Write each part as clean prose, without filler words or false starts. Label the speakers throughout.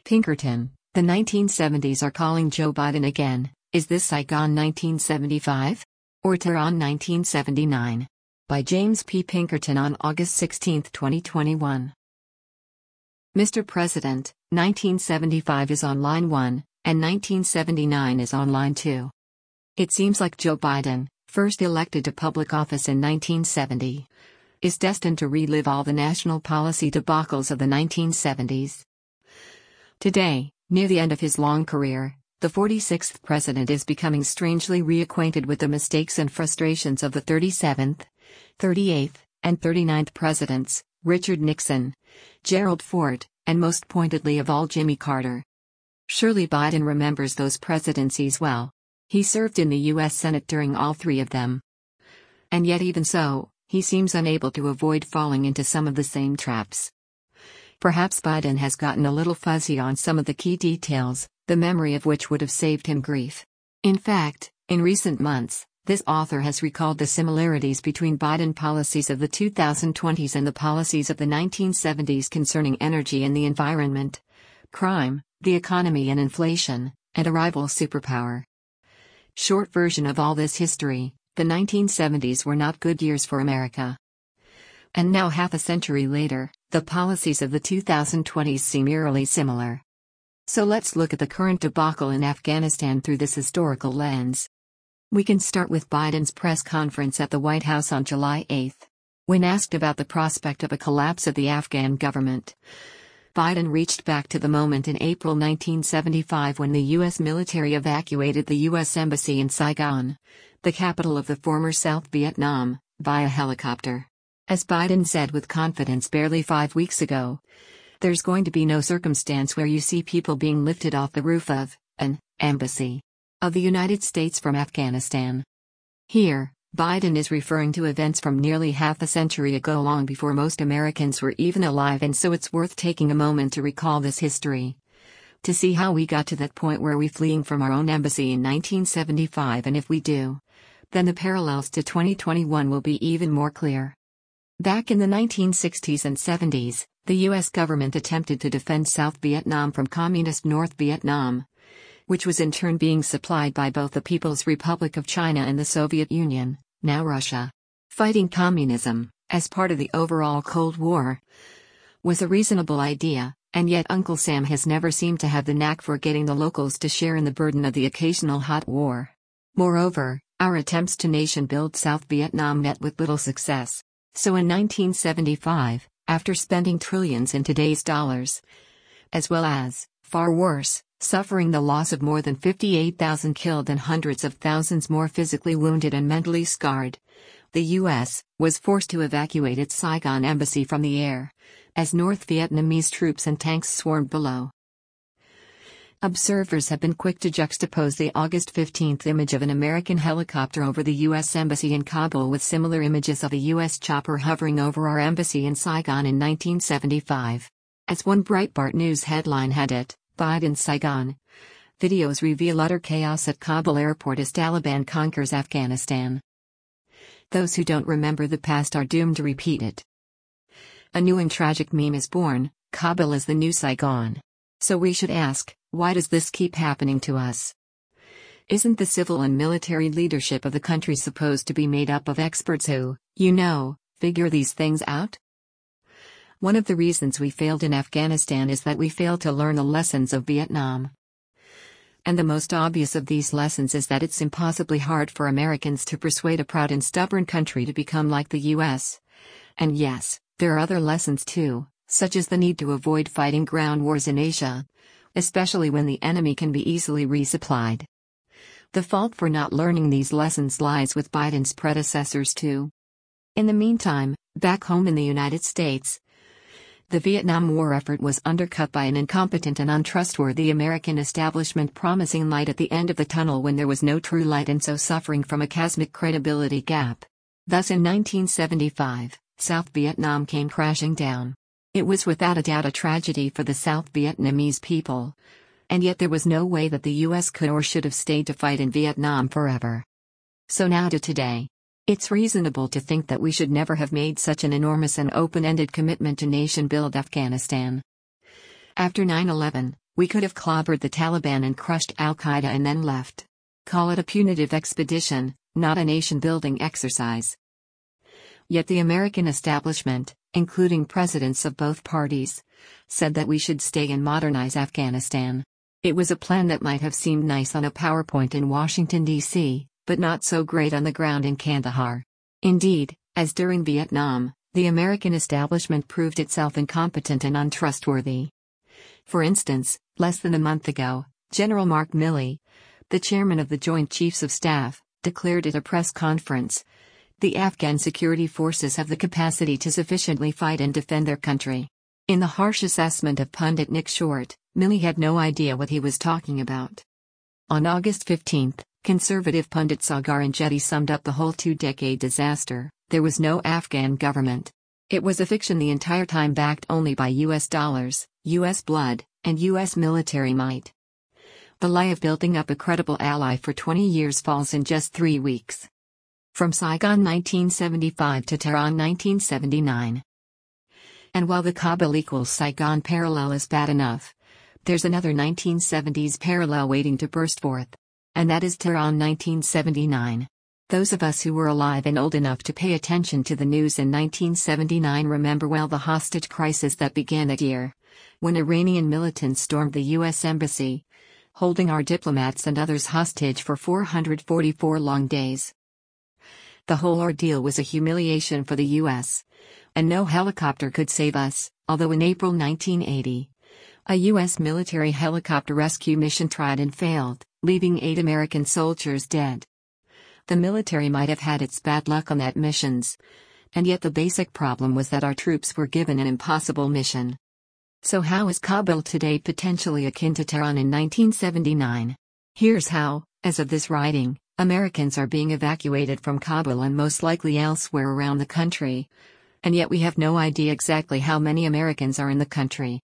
Speaker 1: Pinkerton, the 1970s are calling Joe Biden again. Is this Saigon 1975? Or Tehran 1979? By James P. Pinkerton on August 16, 2021. Mr. President, 1975 is on line 1, and 1979 is on line 2. It seems like Joe Biden, first elected to public office in 1970, is destined to relive all the national policy debacles of the 1970s. Today, near the end of his long career, the 46th president is becoming strangely reacquainted with the mistakes and frustrations of the 37th, 38th, and 39th presidents, Richard Nixon, Gerald Ford, and most pointedly of all Jimmy Carter. Surely Biden remembers those presidencies well. He served in the U.S. Senate during all three of them. And yet even so, he seems unable to avoid falling into some of the same traps. Perhaps Biden has gotten a little fuzzy on some of the key details, the memory of which would have saved him grief. In fact, in recent months, this author has recalled the similarities between Biden policies of the 2020s and the policies of the 1970s concerning energy and the environment, crime, the economy and inflation, and a rival superpower. Short version of all this history, the 1970s were not good years for America. And now half a century later, the policies of the 2020s seem eerily similar. So let's look at the current debacle in Afghanistan through this historical lens. We can start with Biden's press conference at the White House on July 8. When asked about the prospect of a collapse of the Afghan government, Biden reached back to the moment in April 1975 when the U.S. military evacuated the U.S. Embassy in Saigon, the capital of the former South Vietnam, via helicopter. As Biden said with confidence barely 5 weeks ago, there's going to be no circumstance where you see people being lifted off the roof of an embassy of the United States from Afghanistan. Here, Biden is referring to events from nearly half a century ago, long before most Americans were even alive, and so it's worth taking a moment to recall this history, to see how we got to that point where we're fleeing from our own embassy in 1975, and if we do, then the parallels to 2021 will be even more clear. Back in the 1960s and 70s, the U.S. government attempted to defend South Vietnam from Communist North Vietnam, which was in turn being supplied by both the People's Republic of China and the Soviet Union, now Russia. Fighting communism, as part of the overall Cold War, was a reasonable idea, and yet Uncle Sam has never seemed to have the knack for getting the locals to share in the burden of the occasional hot war. Moreover, our attempts to nation-build South Vietnam met with little success. So in 1975, after spending trillions in today's dollars, as well as, far worse, suffering the loss of more than 58,000 killed and hundreds of thousands more physically wounded and mentally scarred, the U.S. was forced to evacuate its Saigon embassy from the air, as North Vietnamese troops and tanks swarmed below. Observers have been quick to juxtapose the August 15 image of an American helicopter over the U.S. Embassy in Kabul with similar images of a U.S. chopper hovering over our embassy in Saigon in 1975. As one Breitbart News headline had it, Biden Saigon. Videos reveal utter chaos at Kabul airport as Taliban conquers Afghanistan. Those who don't remember the past are doomed to repeat it. A new and tragic meme is born: Kabul is the new Saigon. So we should ask, why does this keep happening to us? Isn't the civil and military leadership of the country supposed to be made up of experts who, figure these things out? One of the reasons we failed in Afghanistan is that we failed to learn the lessons of Vietnam. And the most obvious of these lessons is that it's impossibly hard for Americans to persuade a proud and stubborn country to become like the U.S. And yes, there are other lessons too, such as the need to avoid fighting ground wars in Asia, especially when the enemy can be easily resupplied. The fault for not learning these lessons lies with Biden's predecessors too. In the meantime, back home in the United States, the Vietnam War effort was undercut by an incompetent and untrustworthy American establishment promising light at the end of the tunnel when there was no true light, and so suffering from a cosmic credibility gap. Thus in 1975, South Vietnam came crashing down. It was without a doubt a tragedy for the South Vietnamese people. And yet there was no way that the U.S. could or should have stayed to fight in Vietnam forever. So now to today. It's reasonable to think that we should never have made such an enormous and open-ended commitment to nation-build Afghanistan. After 9/11, We could have clobbered the Taliban and crushed Al-Qaeda and then left. Call it a punitive expedition, not a nation-building exercise. Yet the American establishment, including presidents of both parties, said that we should stay and modernize Afghanistan. It was a plan that might have seemed nice on a PowerPoint in Washington, D.C., but not so great on the ground in Kandahar. Indeed, as during Vietnam, the American establishment proved itself incompetent and untrustworthy. For instance, less than a month ago, General Mark Milley, the chairman of the Joint Chiefs of Staff, declared at a press conference, "The Afghan security forces have the capacity to sufficiently fight and defend their country." In the harsh assessment of pundit Nick Short, Milley had no idea what he was talking about. On August 15, conservative pundit Sagar Enjeti summed up the whole two-decade disaster. There was no Afghan government. It was a fiction the entire time, backed only by US dollars, US blood, and US military might. The lie of building up a credible ally for 20 years falls in just 3 weeks. From Saigon 1975 to Tehran 1979. And while the Kabul equals Saigon parallel is bad enough, there's another 1970s parallel waiting to burst forth. And that is Tehran 1979. Those of us who were alive and old enough to pay attention to the news in 1979 remember well the hostage crisis that began that year, when Iranian militants stormed the U.S. Embassy, holding our diplomats and others hostage for 444 long days. The whole ordeal was a humiliation for the U.S., and no helicopter could save us, although in April 1980, a U.S. military helicopter rescue mission tried and failed, leaving 8 American soldiers dead. The military might have had its bad luck on that missions, and yet the basic problem was that our troops were given an impossible mission. So how is Kabul today potentially akin to Tehran in 1979? Here's how: as of this writing, Americans are being evacuated from Kabul and most likely elsewhere around the country, and yet we have no idea exactly how many Americans are in the country.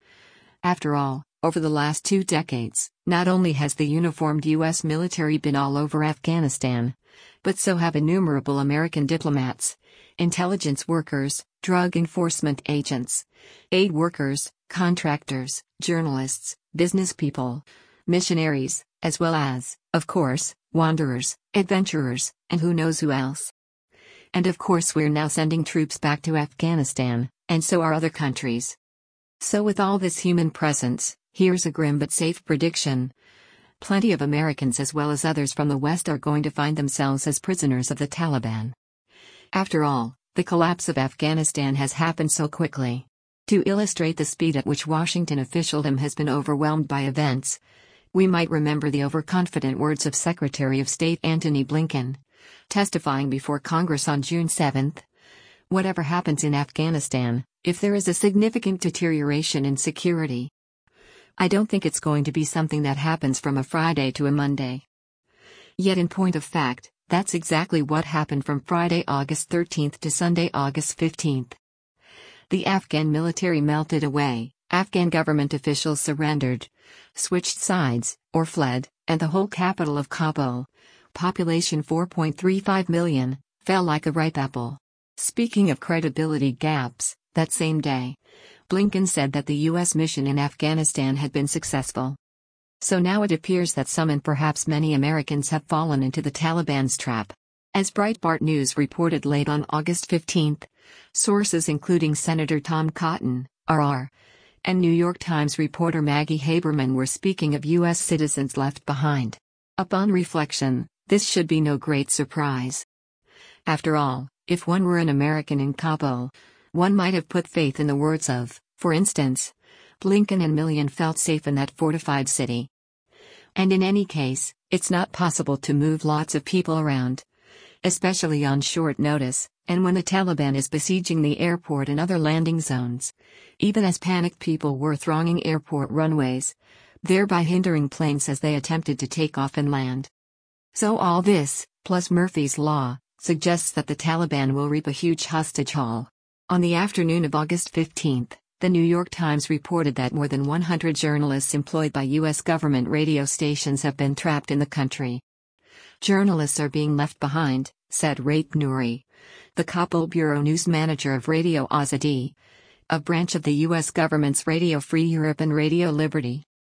Speaker 1: After all, over the last 2 decades, not only has the uniformed U.S. military been all over Afghanistan, but so have innumerable American diplomats, intelligence workers, drug enforcement agents, aid workers, contractors, journalists, business people, missionaries, as well as, of course, wanderers, adventurers, and who knows who else. And of course we're now sending troops back to Afghanistan, and so are other countries. So with all this human presence, here's a grim but safe prediction. Plenty of Americans as well as others from the West are going to find themselves as prisoners of the Taliban. After all, the collapse of Afghanistan has happened so quickly. To illustrate the speed at which Washington officialdom has been overwhelmed by events, we might remember the overconfident words of Secretary of State Antony Blinken, testifying before Congress on June 7. Whatever happens in Afghanistan, if there is a significant deterioration in security, I don't think it's going to be something that happens from a Friday to a Monday. Yet in point of fact, that's exactly what happened from Friday, August 13 to Sunday, August 15. The Afghan military melted away, Afghan government officials surrendered, switched sides, or fled, and the whole capital of Kabul, population 4.35 million, fell like a ripe apple. Speaking of credibility gaps, that same day, Blinken said that the U.S. mission in Afghanistan had been successful. So now it appears that some and perhaps many Americans have fallen into the Taliban's trap. As Breitbart News reported late on August 15, sources including Senator Tom Cotton, RR, and New York Times reporter Maggie Haberman were speaking of U.S. citizens left behind. Upon reflection, this should be no great surprise. After all, if one were an American in Kabul, one might have put faith in the words of, for instance, Blinken and Milley felt safe in that fortified city. And in any case, it's not possible to move lots of people around, especially on short notice, and when the Taliban is besieging the airport and other landing zones, even as panicked people were thronging airport runways, thereby hindering planes as they attempted to take off and land. So all this, plus Murphy's Law, suggests that the Taliban will reap a huge hostage haul. On the afternoon of August 15, the New York Times reported that more than 100 journalists employed by U.S. government radio stations have been trapped in the country. Journalists are being left behind, said Raif Nouri, the Kabul bureau news manager of Radio Azadi, a branch of the U.S. government's Radio Free Europe and Radio Liberty.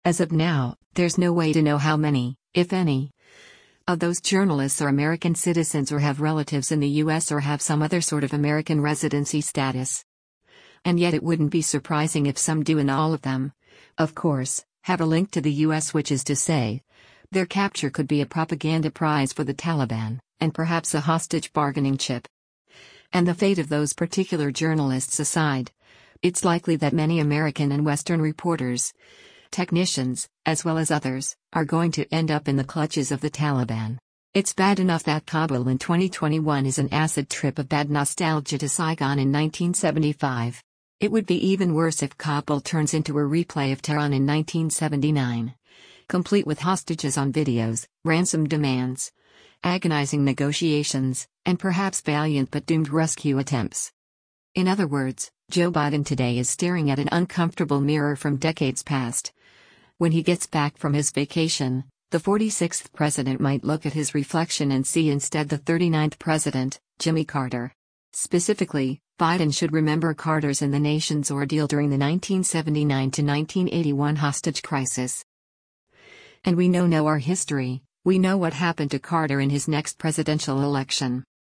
Speaker 1: As of now, there's no way to know how many, if any, of those journalists are American citizens or have relatives in the U.S. or have some other sort of American residency status. And yet it wouldn't be surprising if some do, and all of them, of course, have a link to the U.S., which is to say, their capture could be a propaganda prize for the Taliban, and perhaps a hostage bargaining chip. And the fate of those particular journalists aside, it's likely that many American and Western reporters, technicians, as well as others, are going to end up in the clutches of the Taliban. It's bad enough that Kabul in 2021 is an acid trip of bad nostalgia to Saigon in 1975. It would be even worse if Kabul turns into a replay of Tehran in 1979. Complete with hostages on videos, ransom demands, agonizing negotiations, and perhaps valiant but doomed rescue attempts. In other words, Joe Biden today is staring at an uncomfortable mirror from decades past. When he gets back from his vacation, the 46th president might look at his reflection and see instead the 39th president, Jimmy Carter. Specifically, Biden should remember Carter's and the nation's ordeal during the 1979 to 1981 hostage crisis. And we know our history. We know what happened to Carter in his next presidential election.